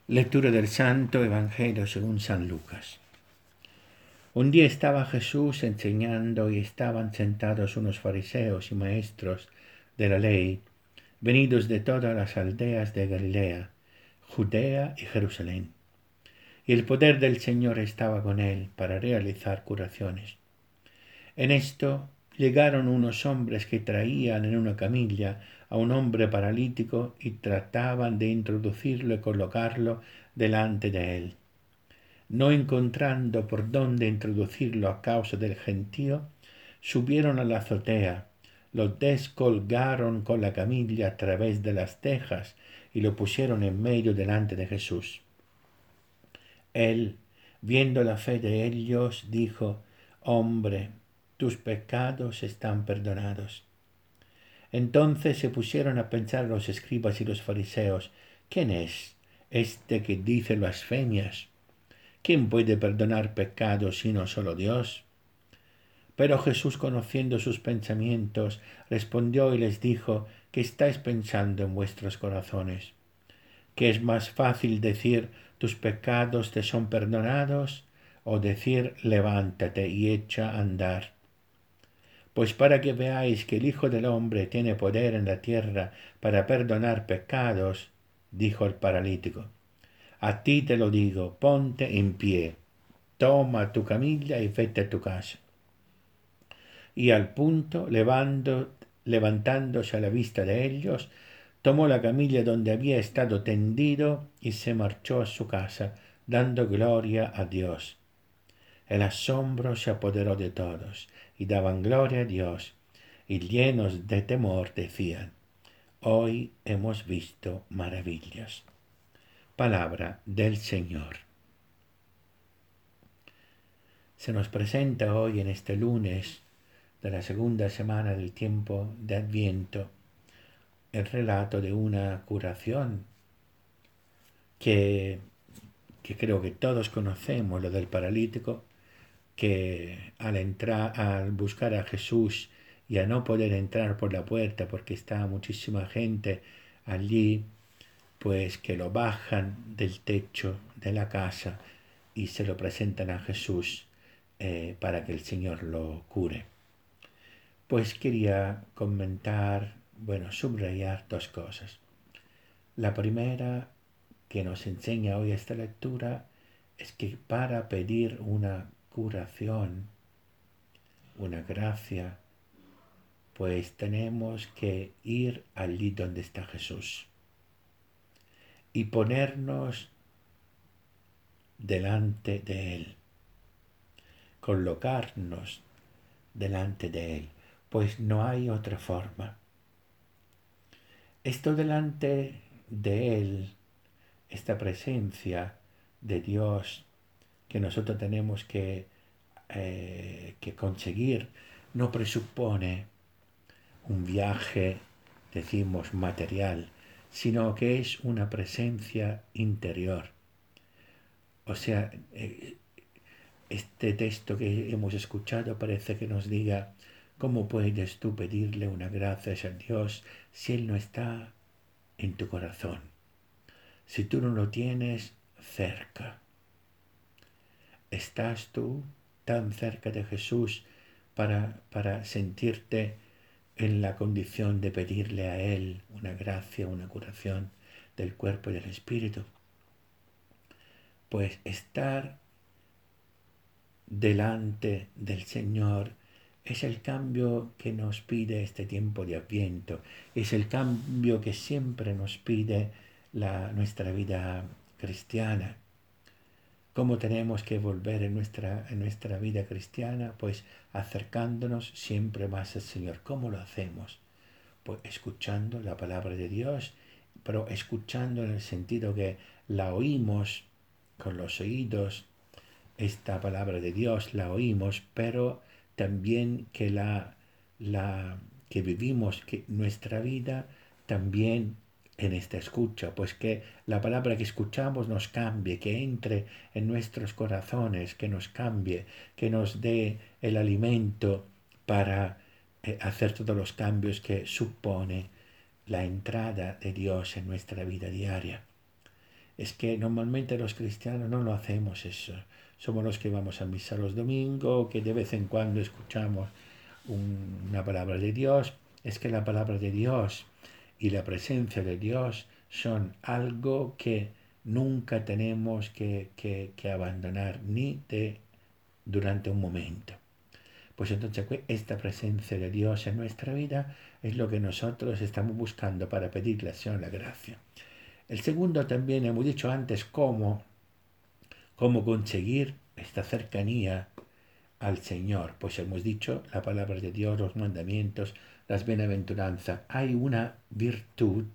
Lectura del Santo Evangelio según San Lucas. Un día estaba Jesús enseñando y estaban sentados unos fariseos y maestros de la ley, venidos de todas las aldeas de Galilea, Judea y Jerusalén. Y el poder del Señor estaba con él para realizar curaciones. En esto llegaron unos hombres que traían en una camilla a un hombre paralítico y trataban de introducirlo y colocarlo delante de él. No encontrando por dónde introducirlo a causa del gentío, subieron a la azotea, lo descolgaron con la camilla a través de las tejas y lo pusieron en medio delante de Jesús. Él, viendo la fe de ellos, dijo: «Hombre, tus pecados están perdonados». Entonces se pusieron a pensar los escribas y los fariseos: ¿quién es este que dice blasfemias? ¿Quién puede perdonar pecados sino solo Dios? Pero Jesús, conociendo sus pensamientos, respondió y les dijo: ¿qué estáis pensando en vuestros corazones? ¿Que es más fácil decir tus pecados te son perdonados, o decir levántate y echa a andar? Pues para que veáis que el Hijo del Hombre tiene poder en la tierra para perdonar pecados, dijo el paralítico: a ti te lo digo, ponte en pie, toma tu camilla y vete a tu casa. Y al punto, levantándose a la vista de ellos, tomó la camilla donde había estado tendido y se marchó a su casa, dando gloria a Dios. El asombro se apoderó de todos, y daban gloria a Dios, y llenos de temor decían: hoy hemos visto maravillas. Palabra del Señor. Se nos presenta hoy, en este lunes de la segunda semana del tiempo de Adviento, el relato de una curación que creo que todos conocemos, lo del paralítico, que al buscar a Jesús y a no poder entrar por la puerta porque está muchísima gente allí, pues que lo bajan del techo de la casa y se lo presentan a Jesús para que el Señor lo cure. Pues quería comentar, subrayar dos cosas. La primera que nos enseña hoy esta lectura es que para pedir una curación, una gracia, pues tenemos que ir allí donde está Jesús y ponernos delante de Él, colocarnos delante de Él, pues no hay otra forma. Esto delante de Él, esta presencia de Dios que nosotros tenemos que conseguir, no presupone un viaje, decimos, material, sino que es una presencia interior. O sea, este texto que hemos escuchado parece que nos diga: ¿cómo puedes tú pedirle una gracia a Dios si Él no está en tu corazón? Si tú no lo tienes cerca. ¿Estás tú tan cerca de Jesús para sentirte en la condición de pedirle a Él una gracia, una curación del cuerpo y del espíritu? Pues estar delante del Señor es el cambio que nos pide este tiempo de Adviento, es el cambio que siempre nos pide nuestra vida cristiana. ¿Cómo tenemos que volver en nuestra vida cristiana? Pues acercándonos siempre más al Señor. ¿Cómo lo hacemos? Pues escuchando la palabra de Dios, pero escuchando en el sentido que la oímos con los oídos, esta palabra de Dios la oímos, pero también que vivimos que nuestra vida también en esta escucha, pues que la palabra que escuchamos nos cambie, que entre en nuestros corazones, que nos cambie, que nos dé el alimento para hacer todos los cambios que supone la entrada de Dios en nuestra vida diaria. Es que normalmente los cristianos no lo hacemos eso. Somos los que vamos a misa los domingos, que de vez en cuando escuchamos una palabra de Dios. Es que la palabra de Dios y la presencia de Dios son algo que nunca tenemos que abandonar ni durante un momento. Pues entonces esta presencia de Dios en nuestra vida es lo que nosotros estamos buscando para pedirle al Señor la gracia. El segundo también hemos dicho antes cómo conseguir esta cercanía al Señor. Pues hemos dicho la palabra de Dios, los mandamientos, las bienaventuranzas. Hay una virtud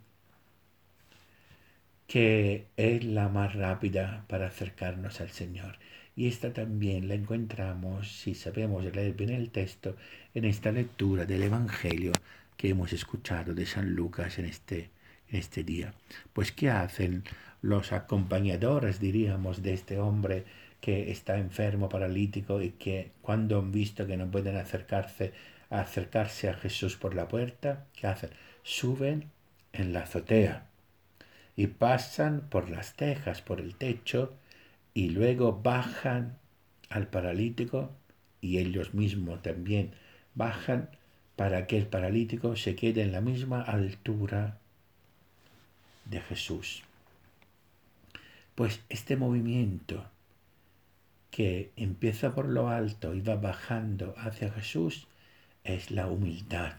que es la más rápida para acercarnos al Señor. Y esta también la encontramos, si sabemos leer bien el texto, en esta lectura del Evangelio que hemos escuchado de San Lucas en este día. Pues ¿qué hacen los acompañadores, diríamos, de este hombre que está enfermo, paralítico, y que cuando han visto que no pueden acercarse a Jesús por la puerta, ¿qué hacen? Suben en la azotea y pasan por las tejas, por el techo, y luego bajan al paralítico y ellos mismos también bajan para que el paralítico se quede en la misma altura de Jesús. Pues este movimiento que empieza por lo alto y va bajando hacia Jesús es la humildad.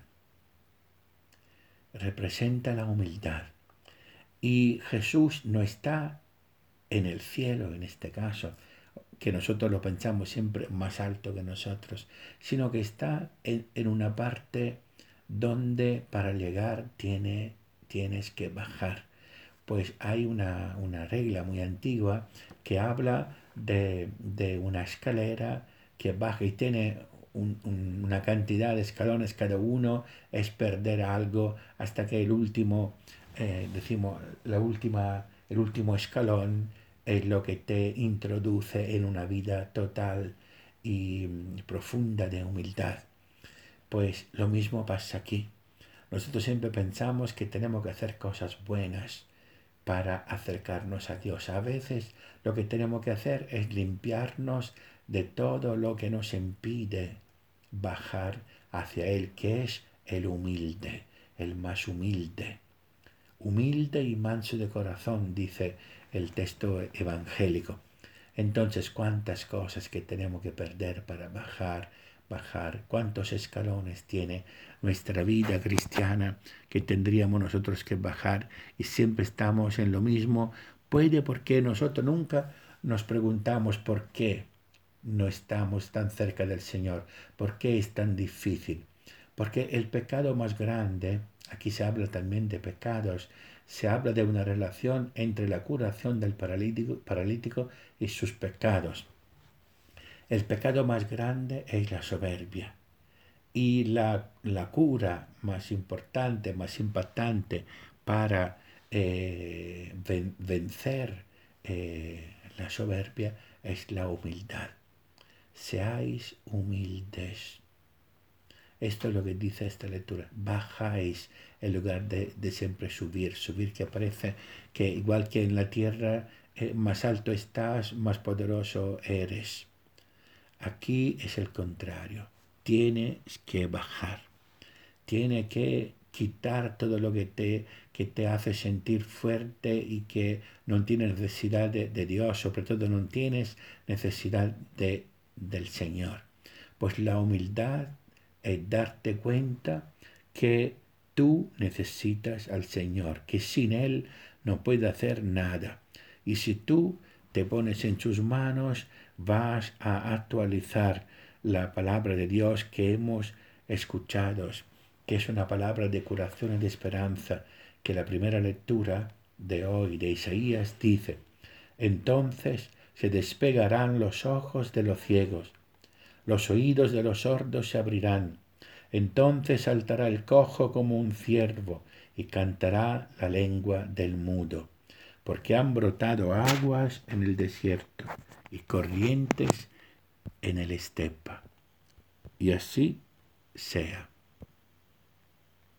Representa la humildad. Y Jesús no está en el cielo, en este caso, que nosotros lo pensamos siempre más alto que nosotros, sino que está en una parte donde para llegar tienes que bajar. Pues hay una regla muy antigua que habla de una escalera que baja y tiene una cantidad de escalones, cada uno es perder algo hasta que el último, decimos, el último escalón es lo que te introduce en una vida total y profunda de humildad. Pues lo mismo pasa aquí. Nosotros siempre pensamos que tenemos que hacer cosas buenas para acercarnos a Dios. A veces lo que tenemos que hacer es limpiarnos de todo lo que nos impide bajar hacia Él, que es el humilde, el más humilde. Humilde y manso de corazón, dice el texto evangélico. Entonces, ¿cuántas cosas que tenemos que perder para bajar? ¿Cuántos escalones tiene nuestra vida cristiana que tendríamos nosotros que bajar y siempre estamos en lo mismo? Puede porque nosotros nunca nos preguntamos por qué no estamos tan cerca del Señor, por qué es tan difícil. Porque el pecado más grande, aquí se habla también de pecados, se habla de una relación entre la curación del paralítico y sus pecados. El pecado más grande es la soberbia. Y la cura más importante, más impactante para vencer la soberbia es la humildad. Seáis humildes. Esto es lo que dice esta lectura. Bajáis en lugar de siempre subir. Subir que parece que igual que en la tierra, más alto estás, más poderoso eres. Aquí es el contrario. Tienes que bajar. Tienes que quitar todo lo que te hace sentir fuerte y que no tienes necesidad de Dios. Sobre todo no tienes necesidad del Señor. Pues la humildad es darte cuenta que tú necesitas al Señor, que sin Él no puedes hacer nada. Y si tú te pones en sus manos, vas a actualizar la palabra de Dios que hemos escuchado, que es una palabra de curación y de esperanza, que la primera lectura de hoy de Isaías dice: entonces se despegarán los ojos de los ciegos, los oídos de los sordos se abrirán. Entonces saltará el cojo como un ciervo y cantará la lengua del mudo, porque han brotado aguas en el desierto y corrientes en el estepa. Y así sea.